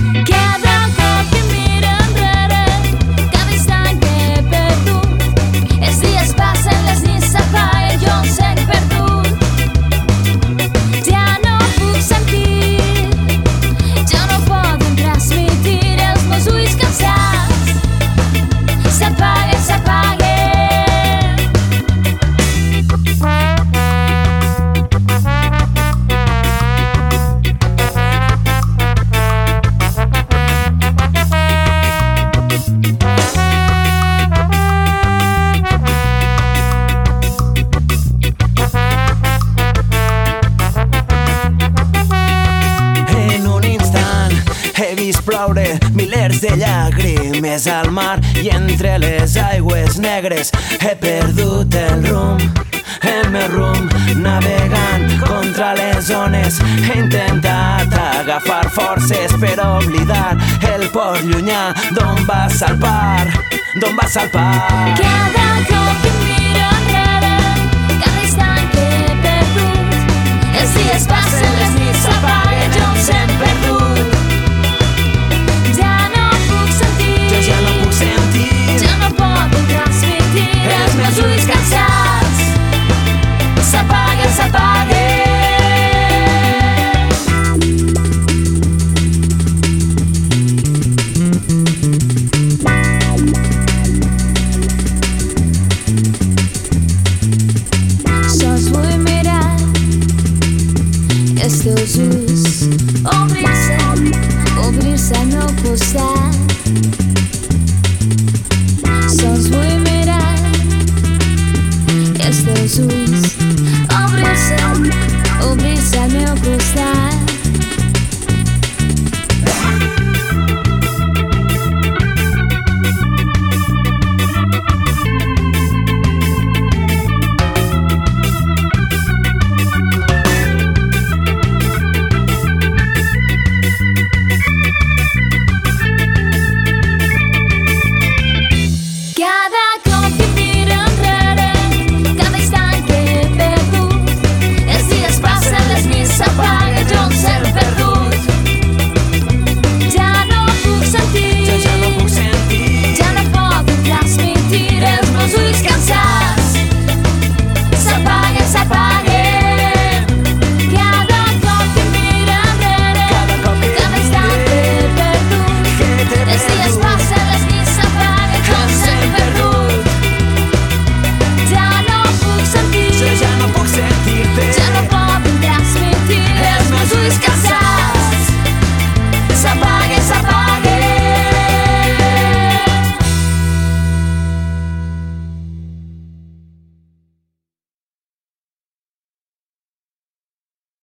Cada cop que miro enrere, cada instant que he perdut, els dies passen, les nits s'apaguen, jo em sent perdut. Ja no puc sentir, ja no poden transmitir els meus ulls cansats. S'apaguen, s'apaguen. He vist ploure milers de llàgrimes al mar i entre les aigües negres he perdut el rumb, el meu rumb, navegant contra les ones. He intentat agafar forces per oblidar el port llunyà d'on va salpar, d'on va salpar. Cada cop que miro enrere, cada instant que he perdut, els dies passen, les nits s'apaguen, jo em sent perdut. Ja no poden transmitir els meus ulls cansats. S'apaguen, s'apaguen. Sols vull mirar els teus ulls, obrir-se al meu costat.